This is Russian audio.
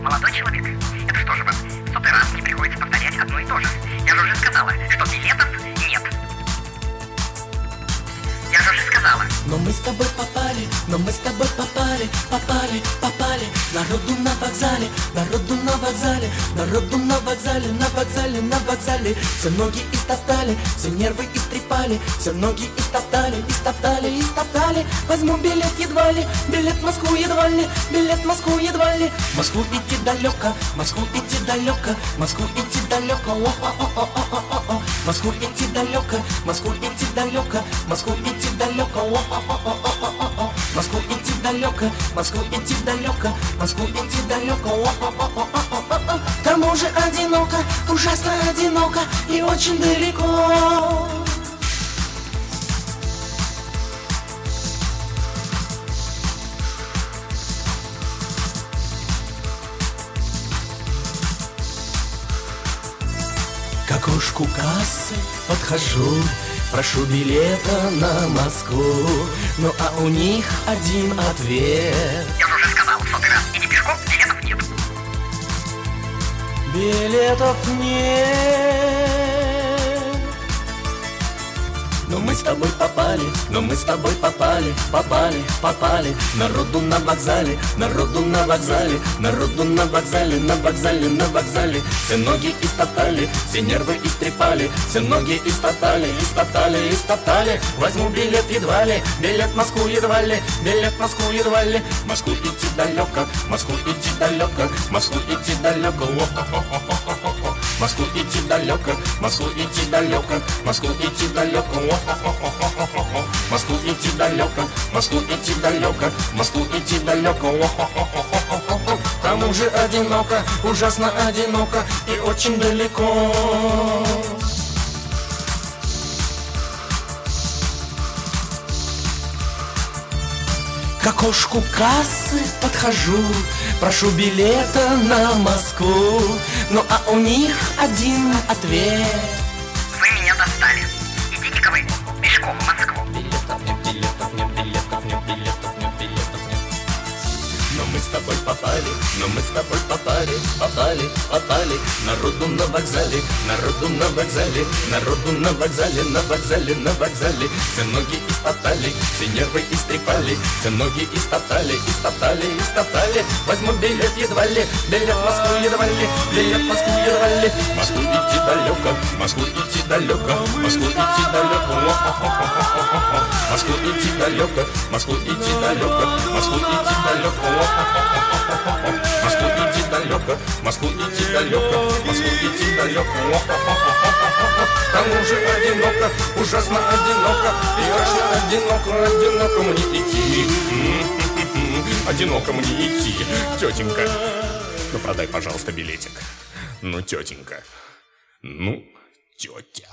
Молодой человек, это что же вам, в сотый раз не приходится повторять одно и то же? Я же уже сказала, что билетов нет. Я же уже сказала. Но мы с тобой попали, но мы с тобой попали, попали, попали. Народу на вокзале, народу на вокзале, народу на вокзале, на вокзале, на вокзале. Все ноги истоптали, все нервы истрепали, все ноги истоптали, истоптали, истоптали. Возьму билет едва ли, билет в Москву едва ли, билет в Москву едва ли. В Москву идти далеко, в Москву идти далеко, в Москву идти далеко, о-о-о-о-о-о-о. В Москву идти далеко, в Москву идти далеко, в Москву идти далеко, о-о-о-о-о-о-о. В Москву идти далеко, в Москву идти далеко, в Москву идти далеко, о-о-о-о-о-о. К тому же одиноко, ужасно одиноко и очень далеко. К окошку кассы подхожу, прошу билета на Москву. Ну а у них один ответ. Я же уже сказал в сотый раз, иди пешком, билетов нет. Билетов нет. Но мы с тобой попали, но мы с тобой попали, попали, попали. Народу на вокзале, народу на вокзале, народу на вокзале, на вокзале, на вокзале. Все ноги истоптали, все нервы истрепали, все ноги истоптали, истоптали, истоптали. Возьму билет едва ли, билет в Москву едва ли, билет в Москву едва ли. В Москву идти далеко, в Москву идти далеко, в Москву идти далеко, о-хо-хо-хо-хо-хо. В Москву идти далеко, в Москву идти далеко, в Москву идти далеко, о-хо-хо-хо-хо-хо. В Москву идти далеко, в Москву идти далеко, в Москву идти далеко, о-хо-хо-хо-хо-хо. К тому же одиноко, ужасно одиноко и очень далеко. К окошку кассы подхожу, прошу билета на Москву. Ну а у них один ответ. Вы меня достали. Идите-ка вы пешком в Москву. Билетов нет, билетов нет, билетов нет, билетов нет, билетов нет. Но мы с тобой попали, но мы с тобой попали, попали, попали. Народу на вокзале, народу на вокзале, народу на вокзале, на вокзале, на вокзале. Все ноги истоптали, все нервы истрепали, все ноги истоптали, истоптали, истоптали. Возьму билет едва ли, билет в Москву едва ли, билет в Москву едва ли. В Москву идти далеко, в Москву идти далеко, в Москву идти далеко, о-хо-хо-хо-хо-хо. В Москву идти далеко, в Москву идти далеко, в Москву идти далеко, о-хо-хо-хо-хо-хо. В Москву идти далеко, в Москву идти далеко, в Москву идти далеко, о-хо-хо-хо-хо-хо. К тому же одиноко, ужасно одиноко и очень одиноко, одиноко мне идти. Одиноко мне идти. Тетенька, ну продай, пожалуйста, билетик. Ну, тетенька. Ну, тетя.